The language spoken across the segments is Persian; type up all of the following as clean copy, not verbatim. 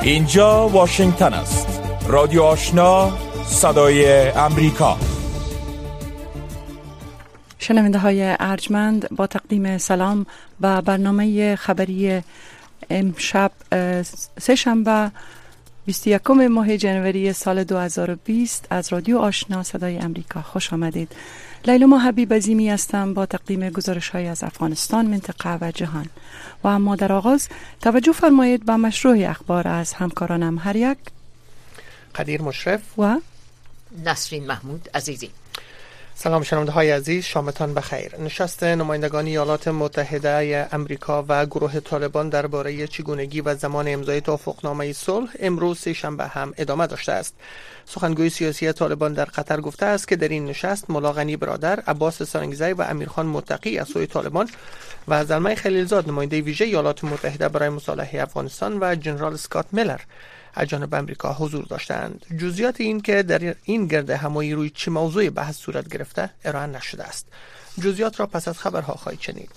اینجا واشنگتن است. رادیو آشنا، صدای امریکا. شنونده های ارجمند، با تقدیم سلام و برنامه خبری امشب سه‌شنبه 21 ماه جنوری سال 2020 از رادیو آشنا صدای امریکا خوش آمدید. لیلا حبیب عظیمی هستم با تقدیم گزارش های از افغانستان، منطقه و جهان. و اما در آغاز توجه فرمایید به مشروع اخبار از همکارانم. هر یک قدیر مشرف و نسرین محمود عزیزی. سلام شنونده های عزیز، شامتان بخیر. نشست نمایندگان ایالات متحده امریکا و گروه طالبان درباره چگونگی و زمان امضای توافقنامه صلح امروز سه‌شنبه هم ادامه داشته است. سخنگوی سیاسی طالبان در قطر گفته است که در این نشست ملا غنی برادر، عباس سارنگزی و امیرخان متقی از سوی طالبان و زلمه خلیلزاد نماینده ویژه ایالات متحده برای مصالحه افغانستان و جنرال اسکات میلر از جانب امریکا حضور داشتند. جزئیات این که در این گرد همایی روی چه موضوع بحث صورت گرفته ارائه نشده است. جزئیات را پس از خبرها خواهید شنید.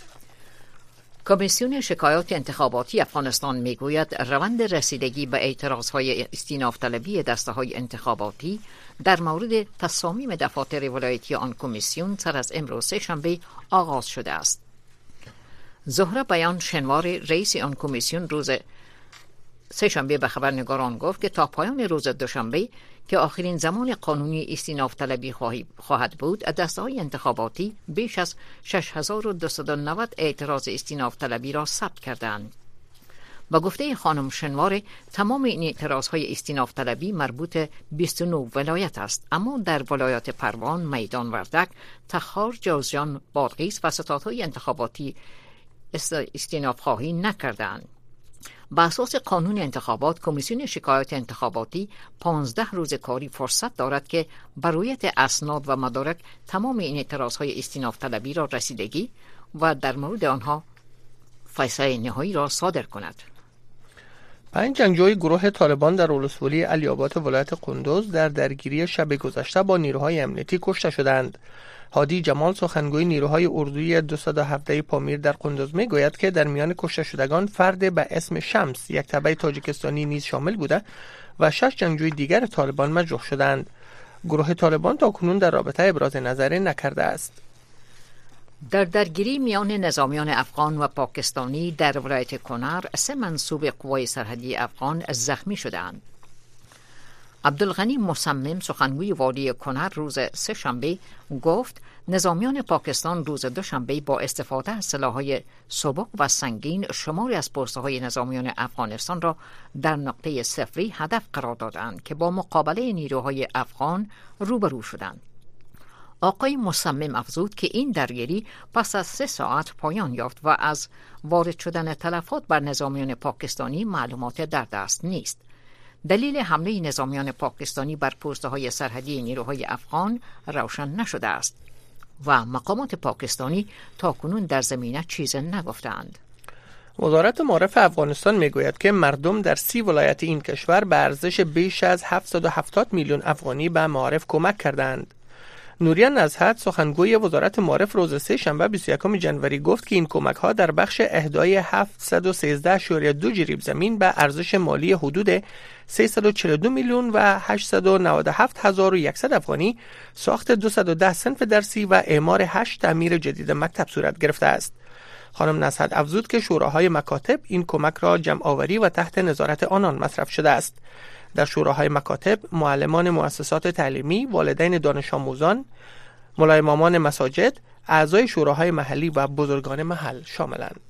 کمیسیون شکایات انتخاباتی افغانستان میگوید روند رسیدگی به اعتراضهای استیناف طلبی دسته‌های انتخاباتی در مورد تصامیم دفاتر ولایتی آن کمیسیون سر از امروز سه‌شنبه آغاز شده است. زهره بیان شنوار رئیس آن کمیسیون روز سه‌شنبه به خبرنگاران گفت که تا پایان روز دوشنبه که آخرین زمان قانونی استیناف طلبی خواهد بود، دسته‌های انتخاباتی بیش از 6290 اعتراض استیناف طلبی را ثبت کردند. با گفته خانم شنوار، تمام این اعتراضهای استیناف طلبی مربوط 29 ولایت است، اما در ولایات پروان، میدان وردک، تخار، جوزجان، بادغیس و ستادهای انتخاباتی استیناف خواهی نکردند. با اساس قانون انتخابات، کمیسیون شکایات انتخاباتی 15 روز کاری فرصت دارد که بر رویت اسناد و مدارک تمام این اعتراضهای استیناف طلبی را رسیدگی و در مورد آنها فیصله نهایی را صادر کند. 5 جنگجوی گروه طالبان در ولسوالی علی‌آباد ولایت قندوز در درگیری شب گذشته با نیروهای امنیتی کشته شدند. هادی جمال، سخنگوی نیروهای اردوی 217 پامیر در قندوز میگوید که در میان کشته شدگان فرد به اسم شمس، یک تبع تاجیکستانی نیز شامل بوده و 6 جنگجوی دیگر طالبان مجروح شدند. گروه طالبان تاکنون در رابطه ابراز نظر نکرده است. در درگیری میان نظامیان افغان و پاکستانی در ولایت کنر 3 منسوب قوای سرحدی افغان زخمی شدند. عبدالغنی مصمم، سخنگوی والی کنر، روز سه‌شنبه گفت نظامیان پاکستان روز دوشنبه با استفاده از سلاح‌های سبک و سنگین شماری از پست‌های نظامیان افغانستان را در نقطه صفری هدف قرار دادند که با مقابله نیروهای افغان روبرو شدند. آقای مصمم افزود که این درگیری پس از 3 ساعت پایان یافت و از وارد شدن تلفات بر نظامیان پاکستانی معلومات در دست نیست. دلیل حمله نظامیان پاکستانی بر پست‌های سرحدی نیروهای افغان روشن نشده است و مقامات پاکستانی تاکنون در زمینه چیز نگفتند. وزارت معارف افغانستان میگوید که مردم در 30 ولایت این کشور به ارزش بیش از 770 میلیون افغانی به معارف کمک کردند. نوریان نزهت، سخنگوی وزارت معارف، روز سه‌شنبه 21 جنوری گفت که این کمک ها در بخش اهدای 713.2 جریب زمین به ارزش مالی حدود 342 میلیون و 897,100 افغانی، ساخت 210 صنف درسی و اعمار 8 تعمیر جدید مکتب صورت گرفته است. خانم نزهت افزود که شوراهای مکاتب این کمک را جمع آوری و تحت نظارت آنان مصرف شده است. در شوراهای مکاتب معلمان مؤسسات تعلیمی، والدین دانش آموزان، ملای امامان مساجد، اعضای شوراهای محلی و بزرگان محل شاملند.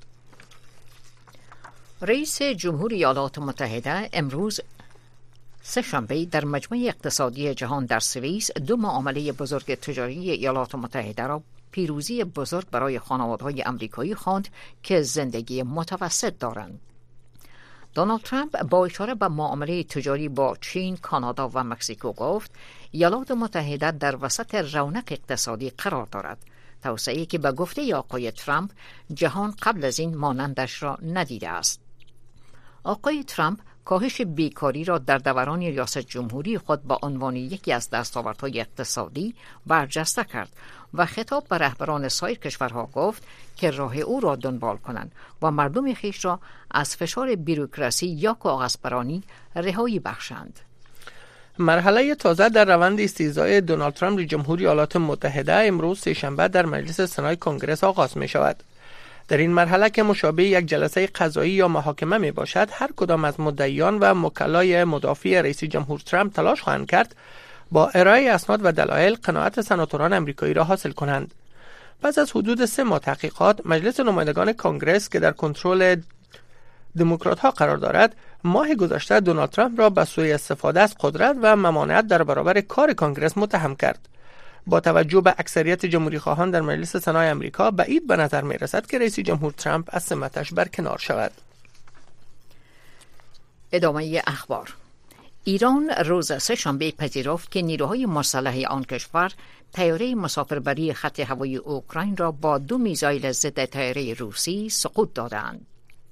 رئیس جمهور ایالات متحده امروز سه‌شنبه در مجمع اقتصادی جهان در سوئیس 2 معامله بزرگ تجاری ایالات متحده را پیروزی بزرگ برای خانواده‌های آمریکایی خواند که زندگی متوسط دارند. دونالد ترامپ با اشاره به معامله تجاری با چین، کانادا و مکزیکو گفت ایالات متحده در وسط رونق اقتصادی قرار دارد، توسعه‌ای که به گفته آقای ترامپ جهان قبل از این مانندش را ندیده است. آقای ترامپ کاهش بیکاری را در دوران ریاست جمهوری خود با عنوان یکی از دستاوردهای اقتصادی برجسته کرد و خطاب به رهبران سایر کشورها گفت که راه او را دنبال کنند و مردم خیش را از فشار بوروکراسی یا کاغذبرانی رهایی بخشند. مرحله تازه در روند استیضاح دونالد ترامپ جمهوری ایالات متحده امروز سه‌شنبه در مجلس سنای کنگره آغاز می شود. در این مرحله که مشابه یک جلسه قضایی یا محاکمه می باشد، هر کدام از مدعیان و وکلای مدافع رئیس جمهور ترامپ تلاش خواهند کرد با ارائه اسناد و دلایل قناعت سناتوران آمریکایی را حاصل کنند. پس از حدود 3 ماه تحقیقات، مجلس نمایندگان کنگره که در کنترل دموکرات ها قرار دارد، ماه گذشته دونالد ترامپ را به سوی استفاده از قدرت و ممانعت در برابر کار کنگره متهم کرد. با توجه به اکثریت جمهوری خواهان در مجلس سنای آمریکا، بعید به نظر می رسد که رئیس جمهور ترامپ از سمتش برکنار شود. ادامه اخبار. ایران روز سه‌شنبه پذیرفت که نیروهای مسلح آن کشور طیاره مسافربری خط هوایی اوکراین را با 2 میزایل ضد طیاره روسی سقوط دادند.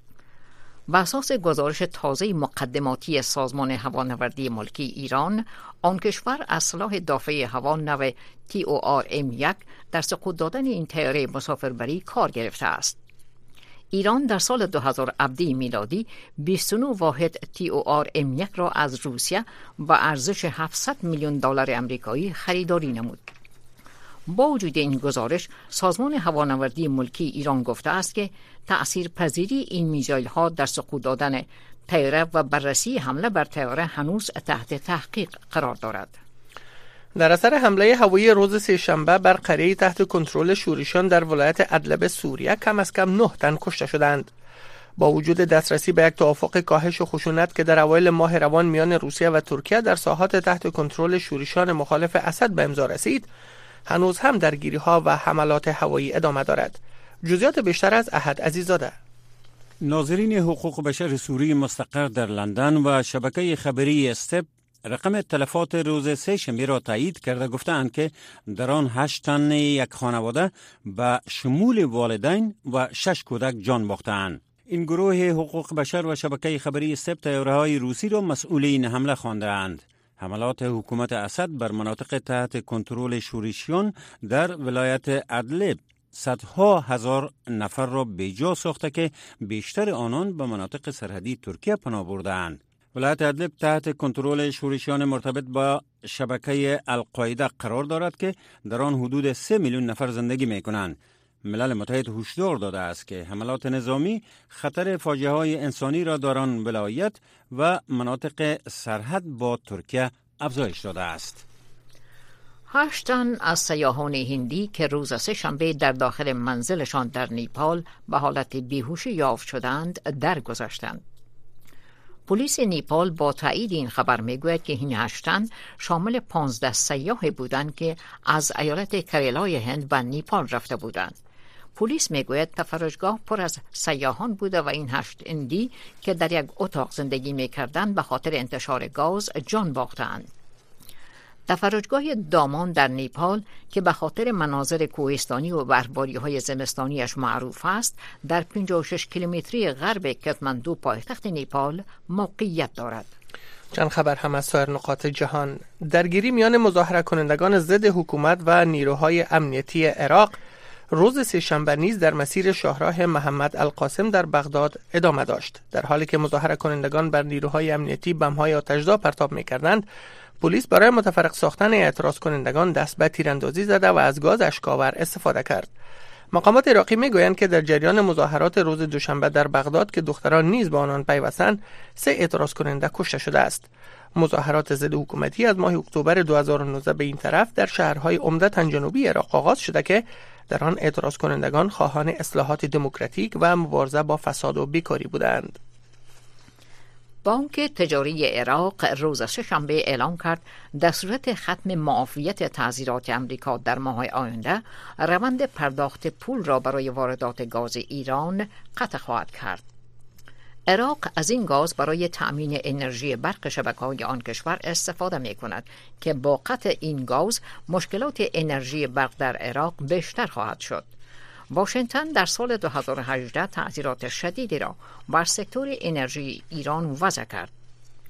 بر اساس گزارش تازه مقدماتی سازمان هوانوردی ملکی ایران، آن کشور از سلاح دافع هوا نو TORM-1 در سقوط دادن این طیاره مسافربری کار گرفته است. ایران در سال 2017 میلادی 29 واحد TORM-1 را از روسیه با ارزش 700 میلیون دلار آمریکایی خریداری نمود. با وجود این گزارش، سازمان هوانوردی ملکی ایران گفته است که تأثیرپذیری این میزایل ها در سقوط دادن طیاره و بررسی حمله بر طیاره هنوز تحت تحقیق قرار دارد. در اثر حمله هوایی روز سه‌شنبه بر قریه تحت کنترل شورشیان در ولایت ادلب سوریه کم از کم 9 تن کشته شدند. با وجود دسترسی به یک توافق کاهش خشونت که در اوایل ماه روان میان روسیه و ترکیه در ساحات تحت کنترل شورشیان مخالف اسد به امضا رسید، هنوز هم درگیری‌ها و حملات هوایی ادامه دارد. جزئیات بیشتر از احد عزیزاده. ناظرین حقوق بشر سوری مستقر در لندن و شبکه خبری استپ رقم تلفات روز سه‌شنبه را تایید کرده گفتند که در آن 8 تن یک خانواده به شمول والدین و 6 کودک جان باختند. این گروه حقوق بشر و شبکه خبری استپ طیاره‌های روسی را مسئول این حمله خواندند. حملات حکومت اسد بر مناطق تحت کنترل شورشیان در ولایت ادلب صدها هزار نفر را بیجا ساخته که بیشتر آنان به مناطق سرحدی ترکیه پناه بردند. ولایت ادلب تحت کنترل شورشیان مرتبط با شبکه القاعده قرار دارد که در آن حدود 3 میلیون نفر زندگی می کنند. ملل متحد هشدار داده است که حملات نظامی خطر فاجعه های انسانی را در آن ولایت و مناطق سرحد با ترکیه افزایش داده است. 8 تن از سیاحان هندی که روز سه‌شنبه در داخل منزلشان در نیپال به حالت بیهوشی یافت شدند درگذشتند. پلیس نیپال با تایید این خبر میگوید که این 8 تن شامل 15 سیاح بودند که از ایالت کریلای هند به نیپال رفته بودند. پلیس میگوید تفرجگاه پر از سیاحان بوده و این 8 هندی که در یک اتاق زندگی میکردند به خاطر انتشار گاز جان باختند. تفرجگاه دامان در نیپال که به خاطر مناظر کوهستانی و برفباری‌های زمستانیش معروف است، در 56 کیلومتری غرب کاتماندو پایتخت نیپال موقعیت دارد. چند خبر هم از سایر نقاط جهان. درگیری میان مظاهره کنندگان ضد حکومت و نیروهای امنیتی عراق روز سه‌شنبه نیز در مسیر شاهراه محمد القاسم در بغداد ادامه داشت. در حالی که مظاهره کنندگان بر نیروهای امنیتی بم‌های آتش‌زا پرتاب می‌کردند، پلیس برای متفرق ساختن اعتراض کنندگان دست به تیراندازی زده و از گاز اشک‌آور استفاده کرد. مقامات عراقی میگویند که در جریان مظاهرات روز دوشنبه در بغداد که دختران نیز به آنان پیوستند، 3 اعتراض کننده کشته شده است. مظاهرات ضد حکومتی از ماه اکتبر 2019 به این طرف در شهرهای عمدتاً جنوبی عراق آغاز شده که در آن اعتراض کنندگان خواهان اصلاحات دموکراتیک و مبارزه با فساد و بیکاری بودند. بانک تجاری عراق روز سه‌شنبه اعلام کرد در صورت ختم معافیت تعزیرات امریکا در ماه آینده، روند پرداخت پول را برای واردات گاز ایران قطع خواهد کرد. عراق از این گاز برای تأمین انرژی برق شبکه‌های آن کشور استفاده می‌کند که با قطع این گاز مشکلات انرژی برق در عراق بیشتر خواهد شد. واشنگتن در سال 2018 تعزیرات شدیدی را بر سکتور انرژی ایران وضع کرد.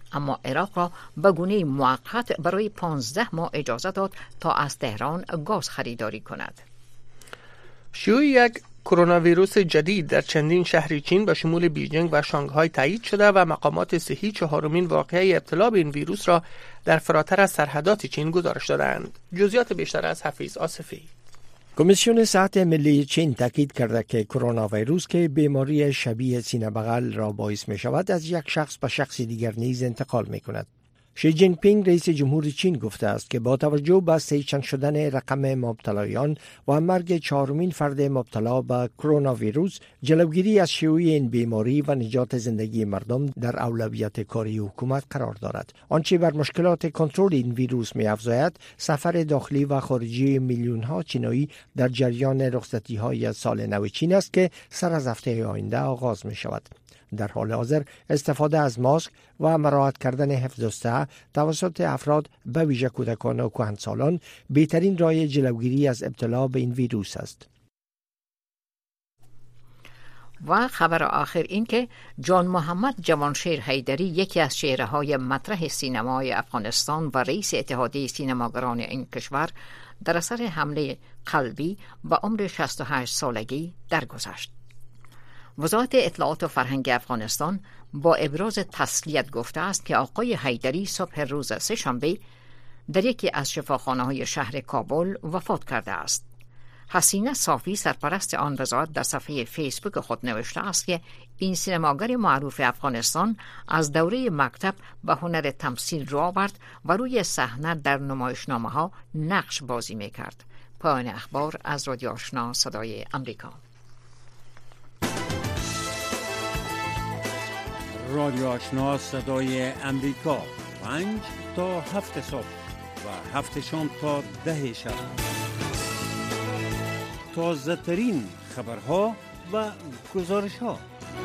اما عراق را به گونه موقت برای 15 ماه اجازه داد تا از تهران گاز خریداری کند. شیوع یک کرونا ویروس جدید در چندین شهر چین به شمول بیجینگ و شانگهای تایید شده و مقامات صحی چهارمین واقعه ابتلا به این ویروس را در فراتر از سرحدات چین گزارش دادند. جزئیات بیشتر از حفیظ آصفی. کمیسیون صحت ملی چین تاکید کرده که کرونا ویروس که بیماری شبیه سینه بغل را باعث می شود از یک شخص به شخص دیگر نیز انتقال می کند. شی جین پینگ رئیس جمهور چین گفته است که با توجه به سه‌چند شدن رقم مبتلایان و مرگ چهارمین فرد مبتلا به کرونا ویروس، جلوگیری از شیوع این بیماری و نجات زندگی مردم در اولویت کاری حکومت قرار دارد. آنچه بر مشکلات کنترل این ویروس می‌افزاید، سفر داخلی و خارجی میلیون‌ها چینایی در جریان رخصتی‌های سال نو چین است که سر از هفته آینده آغاز می‌شود. در حال حاضر استفاده از ماسک و مراعات کردن حفظ الصحه توسط افراد به ویژه کودکان و کهنسالان بهترین راه جلوگیری از ابتلا به این ویروس است. و خبر آخر این که جان محمد جوانشیر حیدری، یکی از چهره‌های مطرح سینمای افغانستان و رئیس اتحادیه سینماگران این کشور، در اثر حمله قلبی به عمر 68 سالگی درگذشت. وزارت اطلاعات و فرهنگ افغانستان با ابراز تسلیت گفته است که آقای حیدری صبح روز سه‌شنبه در یکی از شفاخانه‌های شهر کابل وفات کرده است. حسینه صافی، سرپرست آن وزارت، در صفحه فیسبوک خود نوشته است که این سینماگر معروف افغانستان از دوره مکتب به هنر تمثیل رو آورد و روی صحنه در نمایشنامه‌ها نقش بازی می‌کرد. پایان اخبار از رادیو آشنا صدای امریکا. رادیو آشنا صدای امریکا 5 تا 7 صبح و 7 شام تا 10 شب. تازه ترین خبرها و گزارش ها.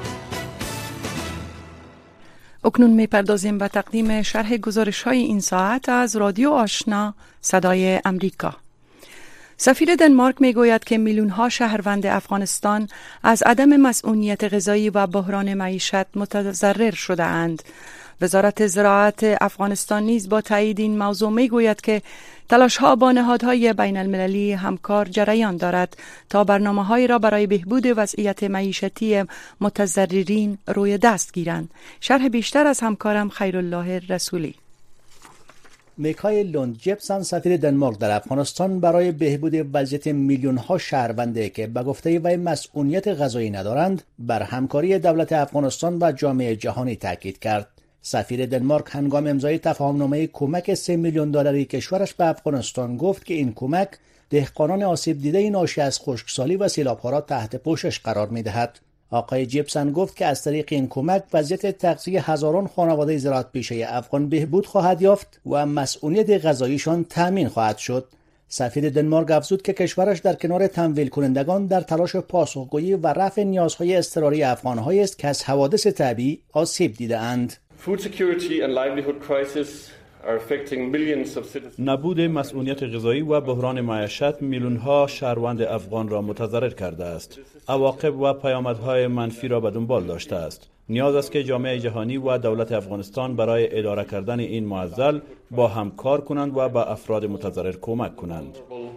اکنون میپردازیم به تقدیم شرح گزارش های این ساعت از رادیو آشنا صدای امریکا. سفیر دنمارک میگوید که میلیون‌ها شهروند افغانستان از عدم مسئولیت غذایی و بحران معیشت متضرر شده اند. وزارت زراعت افغانستان نیز با تایید این موضوع میگوید که تلاش‌ها با نهادهای بین المللی همکار جریان دارد تا برنامه‌هایی را برای بهبود وضعیت معیشتی متضررین روی دست گیرند. شرح بیشتر از همکارم خیرالله رسولی. میکایل لوند جپسن، سفیر دنمارک در افغانستان، برای بهبود وضعیت میلیون‌ها شهرونده که به گفته وی مسئولیت غذایی ندارند، بر همکاری دولت افغانستان و جامعه جهانی تاکید کرد. سفیر دنمارک هنگام امضای تفاهمنامه کمک 3 میلیون دلاری کشورش به افغانستان گفت که این کمک دهقانان آسیب دیده ناشی از خشکسالی و سیلاب‌ها را تحت پوشش قرار می‌دهد. آقای جیپسن گفت که از طریق این کمک وضعیت تغذیه هزاران خانواده زراعت پیشه افغان بهبود خواهد یافت و مسئولیت غذاییشان تأمین خواهد شد. سفیر دنمارک افزود که کشورش در کنار تمویل کنندگان در تلاش پاسخگویی و رفع نیازهای اضطراری افغان‌هایی است که از حوادث طبیعی آسیب دیده‌اند. نبود مسئولیت غذایی و بحران معیشت میلیون‌ها شهروند افغان را متضرر کرده است. عواقب و پیامدهای منفی را به دنبال داشته است. نیاز است که جامعه جهانی و دولت افغانستان برای اداره کردن این معضل با هم کار کنند و به افراد متضرر کمک کنند.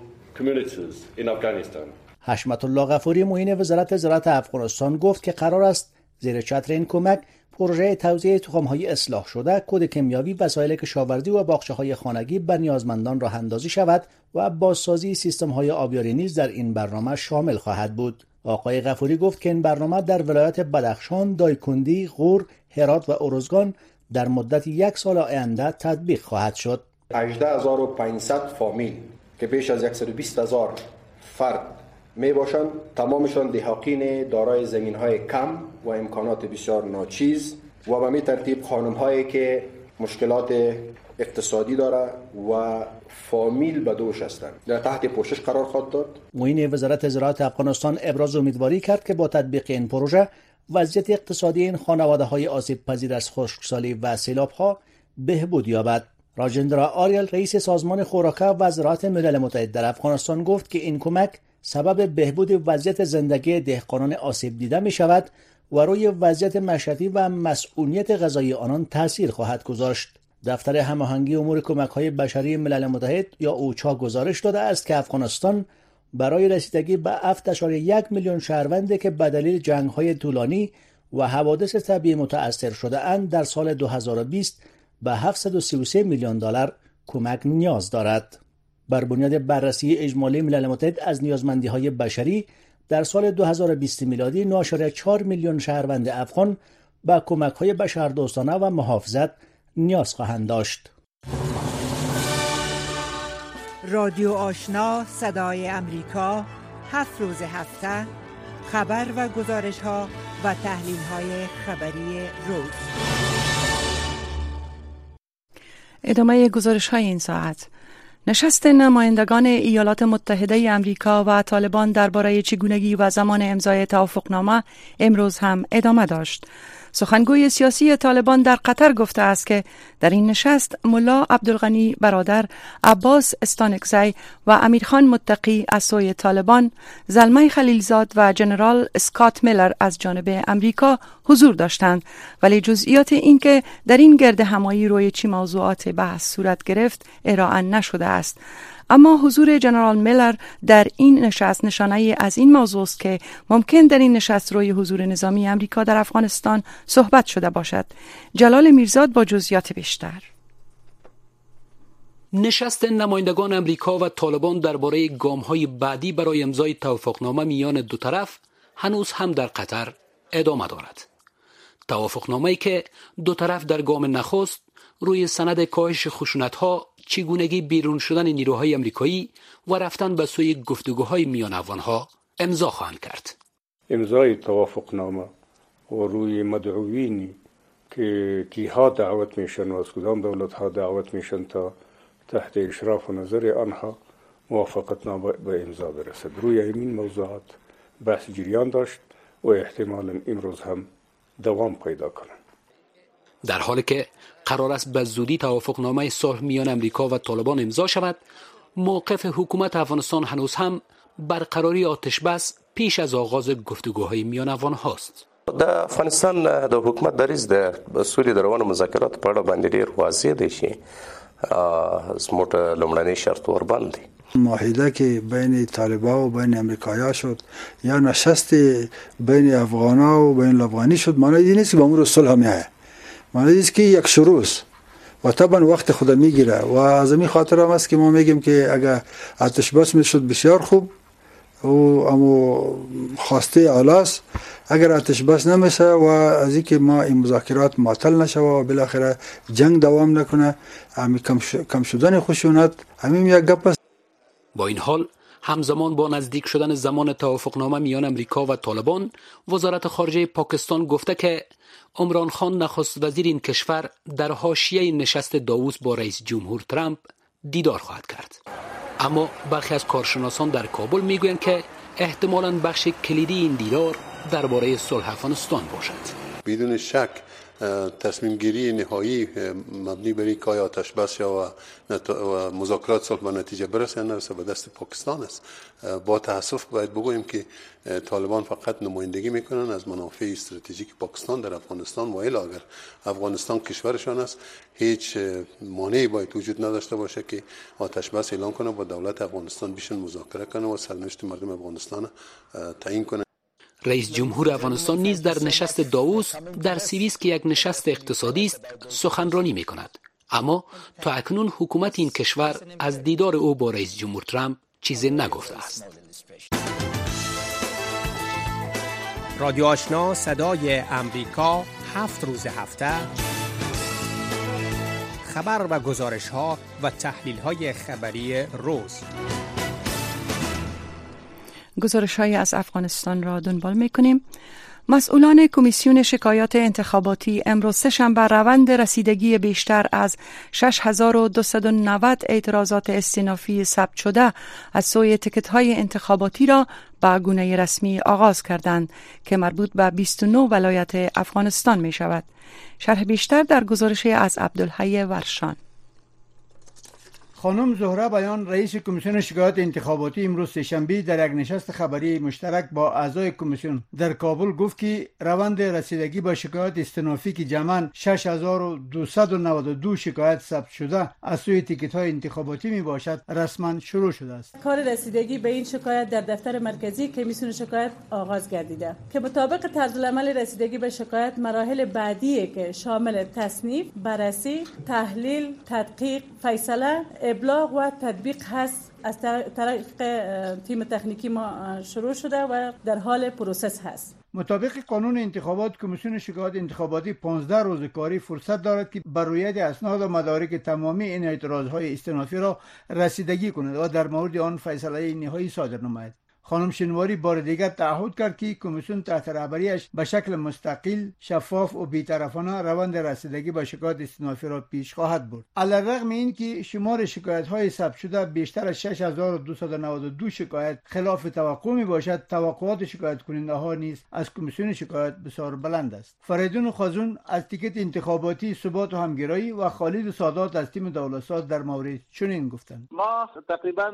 حشمت الله غفوری، معین وزارت زراعت افغانستان، گفت که قرار است زیر چتر این کمک پروژه توزیع تخم‌های اصلاح شده، کود کیمیاوی، وسایل کشاورزی و باغچه‌های خانگی به نیازمندان راه اندازی شود و بازسازی سیستم‌های آبیاری نیز در این برنامه شامل خواهد بود. آقای غفوری گفت که این برنامه در ولایت بدخشان، دایکندی، غور، هرات و ارزگان در مدت 1 سال آینده تطبیق خواهد شد. 18500 فامیل که بیش از 120000 فرد می باشند، تمامشان دهقین دارای زمین‌های کم و امکانات بسیار ناچیز و به می ترتیب خانم‌هایی که مشکلات اقتصادی داره و فامیل به دوش هستند در تحت پوشش قرار خواهد داد. معین وزارت زراعت افغانستان ابراز امیدواری کرد که با تطبیق این پروژه وضعیت اقتصادی این خانواده‌های آسیب پذیر از خشکسالی و سیلاب‌ها بهبود یابد. راجندرا آریل، رئیس سازمان خوراک و زراعت ملل متحد در افغانستان، گفت که این کمک سبب بهبود وضعیت زندگی دهقانان آسیب دیده می شود و روی وضعیت معیشتی و مسئولیت غذایی آنان تاثیر خواهد گذاشت. دفتر هماهنگی امور کمک‌های بشری ملل متحد یا اوچا گزارش داده است که افغانستان برای رسیدگی به 7.1 میلیون شهروندی که به دلیل جنگ‌های طولانی و حوادث طبیعی متأثر شده اند در سال 2020 به 733 میلیون دلار کمک نیاز دارد. بر بنیاد بررسی اجمالی ملل متحد از نیازمندی‌های بشری در سال 2020 میلادی 9.4 میلیون شهروند افغان به کمک‌های بشردوستانه و محافظت نیاز خواهند داشت. رادیو آشنا صدای امریکا 7 روز هفته خبر و گزارش‌ها و تحلیل‌های خبری روز. ادامه گزارش‌های این ساعت. نشست نمایندگان ایالات متحده آمریکا و طالبان درباره چگونگی و زمان امضای توافقنامه امروز هم ادامه داشت. سخنگوی سیاسی طالبان در قطر گفته است که در این نشست ملا عبدالغنی برادر، عباس استانکزی و امیرخان متقی از سوی طالبان، زلمه خلیلزاد و جنرال اسکات میلر از جانب امریکا حضور داشتند، ولی جزئیات این که در این گرد همایی روی چه موضوعات بحث صورت گرفت ارائه نشده است. اما حضور جنرال میلر در این نشست نشانه از این موضوع است که ممکن در این نشست روی حضور نظامی امریکا در افغانستان صحبت شده باشد. جلال میرزاد با جزئیات بیشتر. نشست نمایندگان امریکا و طالبان درباره گام‌های بعدی برای امضای توافقنامه میان دو طرف هنوز هم در قطر ادامه دارد. توافقنامه‌ای که دو طرف در گام نخست روی سند کاهش خشونت‌ها، چگونگی بیرون شدن نیروهای امریکایی و رفتن به سوی گفتگوهای میان افغان‌ها امضا خواهند کرد. امضای توافقنامه و روی مدعوینی که کیها دعوت میشن و از کدام دولت‌ها دعوت میشن تا تحت اشراف و نظر آنها موافقتنامه به امضا برسد. روی این موضوعات بحث جریان داشت و احتمالاً امروز هم دوام پیدا کنند. در حالی که قرار است به زودی توافقنامه صلح میان امریکا و طالبان امضا شود، موقف حکومت افغانستان هنوز هم برقراری آتش بس پیش از آغاز گفتگوهای میان افغان هاست. د افغانستان د حکومت دریځ د سولې د روانو مذاکراتو په اړه باندې ډېر واضح دی چې زموږ لومړنی شرط وربند دی. معاهده که بین طالبان و بین امریکایی‌ها شد یا نشست بین افغان‌ها و بین افغانی شد، معنی این نیست که به امور صلح میآید. معنی است که یک شروع است و طبعا وقت خود میگیره و از این خاطر هم است که ما میگیم که اگر آتش بس میشد بسیار خوب و اما خواسته اعلی است. اگر آتش بس نمیشه و از اینکه ما این مذاکرات معطل نشه و بالاخره جنگ دوام نکنه، همین کم شدن خشونت همین یک گپ است. با این حال همزمان با نزدیک شدن زمان توافقنامه میان امریکا و طالبان، وزارت خارجه پاکستان گفته که عمران خان نخست وزیر این کشور در حاشیه نشست داووس با رئیس جمهور ترامپ دیدار خواهد کرد. اما برخی از کارشناسان در کابل میگویند که احتمالاً بخش کلیدی این دیدار درباره صلح افغانستان باشد. بدون شک تصمیم گیری نهایی مبنی بر اینکه آیا آتش بس یا و مذاکرات صلح به نتیجه برسه یا نرسه به دست پاکستان است. با تاسف باید بگوییم که طالبان فقط نمایندگی میکنن از منافع استراتژیک پاکستان در افغانستان و الا اگر افغانستان کشورشان است هیچ مانعی باید وجود نداشته باشه که آتش بس اعلان کنه با دولت افغانستان بشن مذاکره کنه و سرنوشت مردم افغانستان تعیین کنه. رئیس جمهور افغانستان نیز در نشست داووس در سوئیس که یک نشست اقتصادی است سخنرانی می‌کند. اما تا اکنون حکومت این کشور از دیدار او با رئیس جمهور ترامپ چیزی نگفته است. رادیو آشنا صدای امریکا 7 روز هفته خبر و گزارش‌ها و تحلیل‌های خبری روز. گزارش‌های از افغانستان را دنبال می‌کنیم. مسئولان کمیسیون شکایات انتخاباتی امروز سه‌شنبه روند رسیدگی بیشتر از 6290 اعتراضات استینافی ثبت شده از سوی تکت‌های انتخاباتی را به گونه رسمی آغاز کردند که مربوط به 29 ولایت افغانستان می شود. شرح بیشتر در گزارش از عبدالحی ورشان. خانم زهره بیان رئیس کمیسیون شکایات انتخاباتی امروز سه‌شنبه در یک نشست خبری مشترک با اعضای کمیسیون در کابل گفت که روند رسیدگی به شکایات استنافی که جمعاً 6292 شکایت ثبت شده از سوی تیکت‌های انتخاباتی می باشد رسما شروع شده است. کار رسیدگی به این شکایت در دفتر مرکزی کمیسیون شکایت آغاز گردیده که مطابق طرزالعمل رسیدگی به شکایت مراحل بعدی که شامل تصنیف، بررسی، تحلیل، تدقیق، فیصله، ابلاغ و تطبیق هست از طریق تیم تکنیکی ما شروع شده و در حال پروسس هست. مطابق قانون انتخابات کمیسیون شکایات انتخاباتی 15 روز کاری فرصت دارد که بر رویت اسناد و مدارک تمامی این اعتراضهای استنافی را رسیدگی کند و در مورد آن فیصله نهایی صادر نماید. خانم شنواری بار دیگر تعهد کرد که کمیسیون تحت رهبریش به شکل مستقل، شفاف و بی‌طرفانه روند رسیدگی به شکایات استنافی را پیش خواهد برد. علی‌رغم اینکه شمار شکایت‌های ثبت شده بیشتر از 6292 شکایت خلاف توقع میباشد، توقعات شکایت کننده‌ها نیز از کمیسیون شکایت بسیار بلند است. فریدون خازون از تیکت انتخاباتی ثبات و همگرایی و خالد سادات از تیم دولت‌ساز در مورد چنین گفتند: ما تقریبا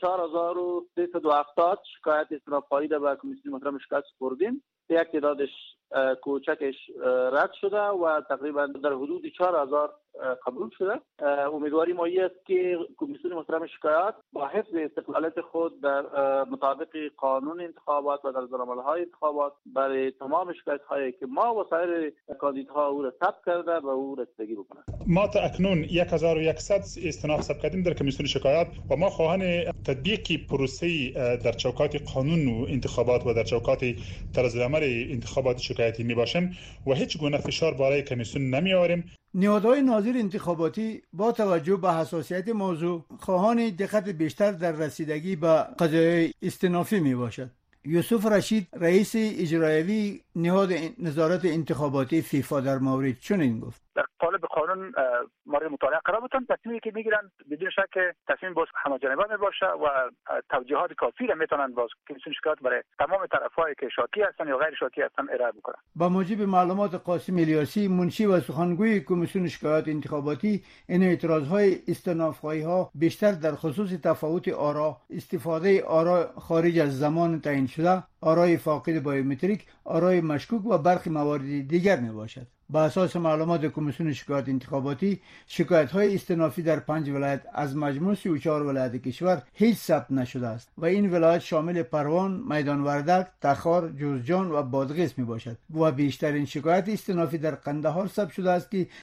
4370 شکایت استنافی در به کمیسیون محترم شکایت سپردیم. یک تعدادش کوچکش رد شده و تقریبا در حدود 4000 قبول شده. امیدواری ما است که کمیسیون محترم شکایات با حفظ استقلالیت خود در مطابق قانون انتخابات و در ضرب‌العمل‌های انتخابات برای تمام شکایت‌هایی که ما و سایر کاندیداها او را ثبت کرده و او رسیدگی بکنند. ما تا اکنون 1100 استناف ثبت کردیم در کمیسیون شکایات و ما خواهان تطبیق پروسه در چوکات قانون و انتخابات و در چوکات طرزالعمل انتخابات شکایتی میباشیم و هیچ گونه فشار برای کمیسیون نمیاریم. نهادهای ناظر انتخاباتی با توجه به حساسیت موضوع خواهان دقت بیشتر در رسیدگی به قضایای استنافی می باشد. یوسف رشید رئیس اجرایی نهاد نظارت انتخاباتی فیفا در مورد چنین گفت: در قالب قانون مورد مطالعه قرار بودن. تصمیمی که میگیرن بدون شک تصمیم باز همه‌جانبه باشه و توجیهات کافی را میتونن باز کمیسیون شکایات برای تمام طرفایی که شاکی هستن یا غیر شاکی هستن ارائه بکنن. با موجب معلومات قاسم الیاسی منشی و سخنگوی کمیسیون شکایات انتخاباتی، این اعتراضهای استناف‌خواهی‌ها بیشتر در خصوص تفاوت آرا، استفاده آرا خارج از زمان تعیین شده، آرای فاقد بایومتریک، آرای مشکوک و برخی موارد دیگر میباشد. با اساس معلومات کمیسیون شکایات انتخاباتی، شکایت‌های استنافی در 5 ولایت از مجموع 34 ولایت کشور هیچ ثبت نشده است و این ولایت شامل پروان، میدان وردک، تخار، جوزجان و بادغیس میباشد و بیشترین شکایت استنافی در قندهار ثبت شده است که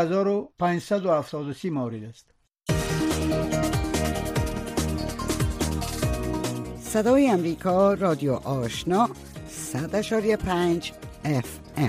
1573 مورد است. صدای امریکا، رادیو آشنا، 100.5 FM.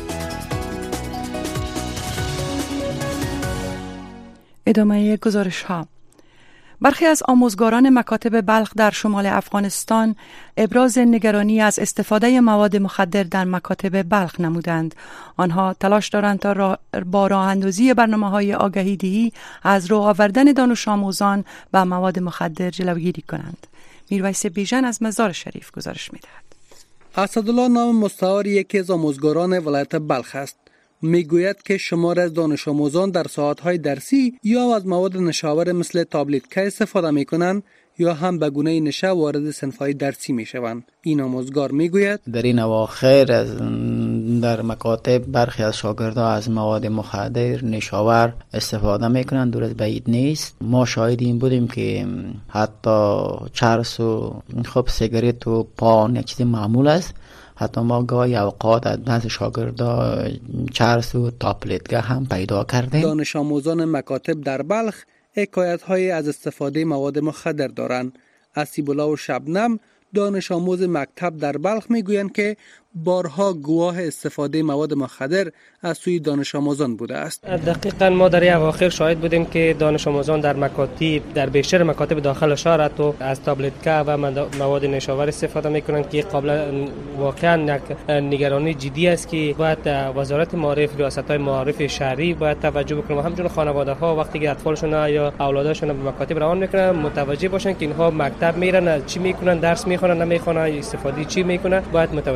ادامه گزارش ها. برخی از آموزگاران مکاتب بلخ در شمال افغانستان ابراز نگرانی از استفاده مواد مخدر در مکاتب بلخ نمودند. آنها تلاش دارند تا با راه اندازی برنامه‌های آگاهی دهی از رو آوردن دانش آموزان به مواد مخدر جلوگیری کنند. میرویس بیژن از مزار شریف گزارش می‌دهد. اسدالله نام مستعار یکی از آموزگاران ولایت بلخ است. میگوید که شمار از دانش آموزان در ساعت‌های درسی یا از مواد نشاور مثل تابلت که استفاده می‌کنند یا هم به گونه نشه وارد صنف‌های درسی می‌شوند. این آموزگار میگوید در این اواخر در مکاتب برخی از شاگردان از مواد مخدر نشاور استفاده میکنند. دور از بعید نیست. ما شاهد این بودیم که حتی چرس و خب سیگارت و پان یک چیز معمول است. حتی ما گاهی اوقات از بعض شاگردان چرس و تابلتگاه هم پیدا کردیم. دانش آموزان مکاتب در بلخ حکایت‌های از استفاده مواد مخدر دارند. اسیب‌الله و شبنم دانش آموز مکتب در بلخ میگویند که بارها گواه استفاده مواد مخدر از سوی دانش آموزان بوده است. دقیقاً ما در اواخر شاهد بودیم که دانش آموزان در مکاتب در بیشتر مکاتب داخل شهر تو از تابلتکا و مواد نشاور استفاده میکنند که قبلا واقعاً نگرانی جدی است که باید وزارت معارف، ریاست‌های معارف شهری باید توجه بکنه و همچنین خانواده‌ها وقتی که اطفالشون یا اولادشون به مکاتب روان میکنن متوجه باشن که اینها مکتب میرن چی میکنن، درس میخونن نمیخونن، استفاده چی میکنن، باید متوجه باشن.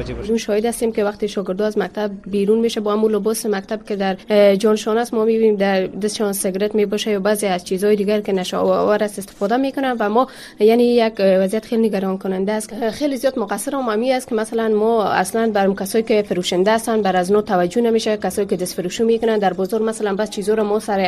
شاهد هستیم که وقتی شاگردان از مکتب بیرون میشه با همون لباس مکتب که در جانشان است، ما میبینیم در دستشان سیگارت میباشه یا بعضی از چیزهای دیگر که نشه‌آور است استفاده میکنن و ما یعنی یک وضعیت خیلی نگران کننده است. خیلی زیاد مقصر عمومی است که مثلا ما اصلا بر کسایی که فروشنده هستن بر از نو توجه نمیشه، کسایی که دست فروشی میکنن در بازار مثلا بس چیزا رو ما سر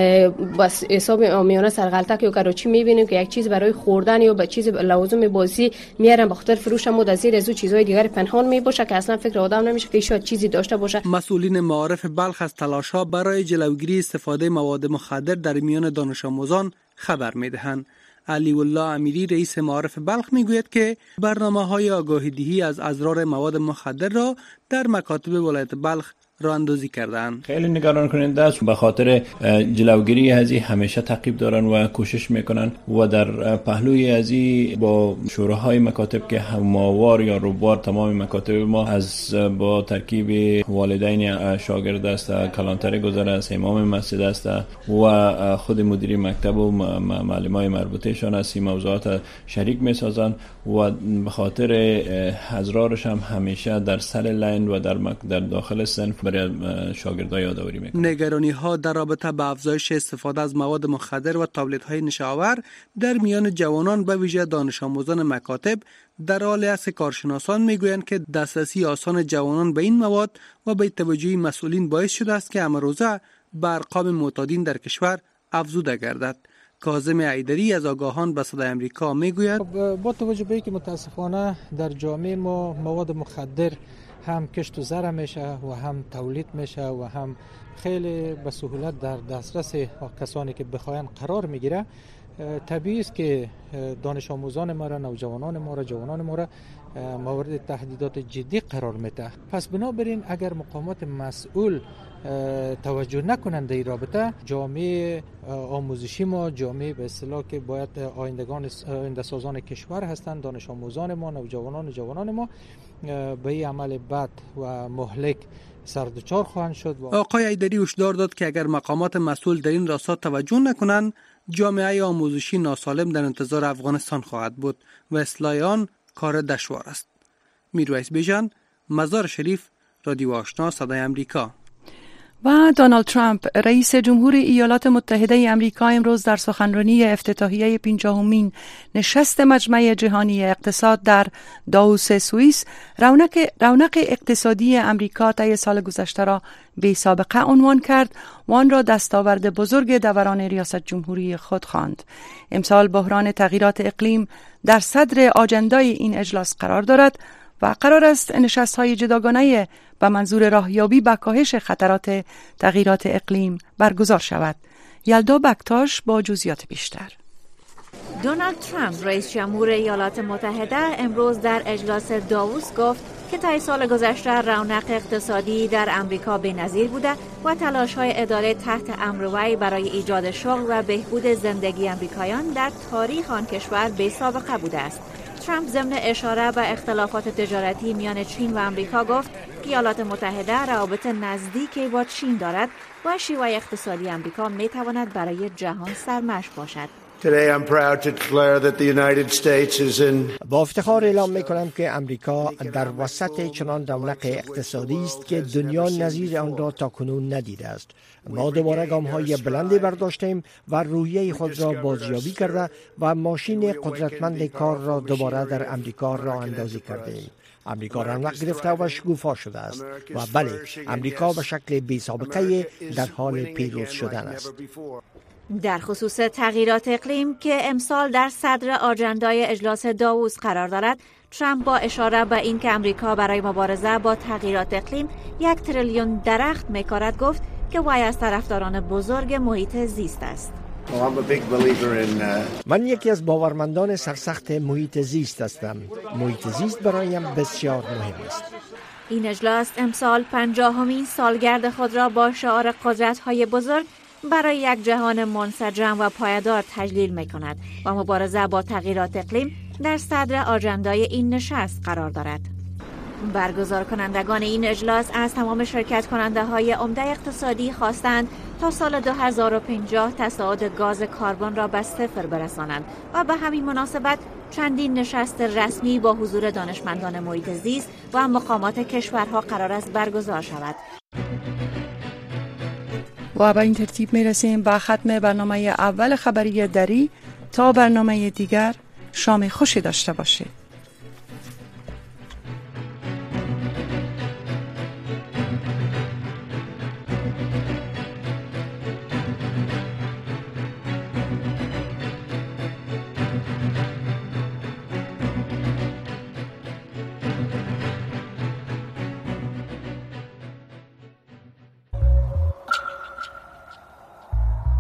بس حساب عامیانه سرغلطه یا کراچی میبینیم که یک چیز برای خوردن یا به چیز لوازم بازی میارن به خاطر فروش، ما در زیر از چیزهای دیگر پنهان میباشه که اصلا فکر آدم نمیشه که شاید چیزی داشته باشه. مسئولین معارف بلخ از تلاش‌ها برای جلوگیری استفاده مواد مخدر در میان دانش آموزان خبر میدهند. علی الله امیری رئیس معارف بلخ میگوید که برنامه‌های آگاهی‌دهی از اضرار مواد مخدر را در مکاتب ولایت بلخ راه اندازی کردند. خیلی نگران کننده است، به خاطر جلوگیری از این همیشه تعقیب دارن و کوشش میکنن و در پهلوی از این با شوراهای مکاتب که هموار یا روبار تمام مکاتب ما از با ترکیب والدین شاگرد است، کلانتر گذر است، امام مسجد است و خود مدیر مکتب و معلمای مربوطهشان است این موضوعات شریک میسازن و به خاطر اضرارش هم همیشه در سر لین و در داخل صنف شاگردان یادآوری میکنه. نگرانی ها در رابطه با افزایش استفاده از مواد مخدر و تابلت های نشه‌آور در میان جوانان به ویژه دانش آموزان مکاتب در حال است. کارشناسان میگویند که دسترسی آسان جوانان به این مواد و به توجه مسئولین باعث شده است که امروزه به ارقام معتادین در کشور افزوده گردد. کاظم ایدری از آگاهان به صدای آمریکا میگوید با توجه به اینکه متاسفانه در جامعه ما مواد مخدر هم کشت و زر میشه و هم تولید میشه و هم خیلی به سهولت در دسترس کسانی که بخواین قرار میگیره، طبیعی است که دانش آموزان ما را، نوجوانان ما را، جوانان ما را مورد تهدیدات جدی قرار میده. پس بنابراین اگر مقامات مسئول توجه نکنند در این رابطه، جامعه آموزشی ما، جامعه به اصطلاح که باید آینده سازان کشور هستند، دانش آموزان ما، نوجوانان و جوانان ما به این عمل بد و مهلک سردچار خواهند شد. آقای ایدری هشدار داد که اگر مقامات مسئول در این راستا توجه نکنند، جامعه آموزشی ناسالم در انتظار افغانستان خواهد بود و اصلاح آن کار دشوار است. میرویس بیژن، مزار شریف، رادیو آشنا، صدای آمریکا. و دونالد ترامپ رئیس جمهور ایالات متحده آمریکا امروز در سخنرانی افتتاحیه 50مین نشست مجمع جهانی اقتصاد در داووس سوئیس رونق اقتصادی آمریکا طی سال گذشته را بی سابقه عنوان کرد و آن را دستاورد بزرگ دوران ریاست جمهوری خود خواند. امسال بحران تغییرات اقلیم در صدر آجندای این اجلاس قرار دارد و قرار است نشست‌های جداگانه به منظور راهیابی به کاهش خطرات تغییرات اقلیم برگزار شود. یلدا بکتاش با جزئیات بیشتر. دونالد ترامپ رئیس جمهور ایالات متحده امروز در اجلاس داووس گفت که طی سال گذشته رونق اقتصادی در امریکا بی‌نظیر بوده و تلاش‌های اداره تحت امر وی برای ایجاد شغل و بهبود زندگی امریکایان در تاریخ آن کشور بی‌سابقه بوده است. ترامپ ضمن اشاره به اختلافات تجارتی میان چین و امریکا گفت که ایالات متحده روابط نزدیکی با چین دارد و شیوه اقتصادی امریکا میتواند برای جهان سرمشق باشد. با افتخار اعلام میکنم که امریکا در وسط چنان رونق اقتصادی است که دنیا نظیر آن را تاکنون ندیده است. ما دوباره گام‌های بلندی برداشتیم و روحیه خود را بازیابی کرده و ماشین قدرتمند کار را دوباره در امریکا راه اندازی کردیم. امریکا رونق گرفته و شکوفا شده است و بله، امریکا به شکل بی سابقه در حال پیروز شدن است. در خصوص تغییرات اقلیم که امسال در صدر آجندای اجلاس داووس قرار دارد، ترامپ با اشاره به این که امریکا برای مبارزه با تغییرات اقلیم 1 تریلیون درخت میکارد گفت که وی از طرفداران بزرگ محیط زیست است. من یکی از باورمندان سرسخت محیط زیست هستم. محیط زیست برایم بسیار مهم است. این اجلاس امسال 50مین سالگرد خود را با شعار قدرت‌های بزرگ برای یک جهان منسجم و پایدار تجلیل می‌کند و مبارزه با تغییرات اقلیم در صدر آجندای این نشست قرار دارد. برگزار کنندگان این اجلاس از تمام شرکت کننده های عمده اقتصادی خواستند تا سال 2050 تصاعد گاز کربن را به صفر برسانند و به همین مناسبت چندین نشست رسمی با حضور دانشمندان محیط زیست و مقامات کشورها قرار است برگزار شود. و به این ترتیب می رسیم به ختم برنامه اول خبری دری. تا برنامه دیگر شام خوشی داشته باشید.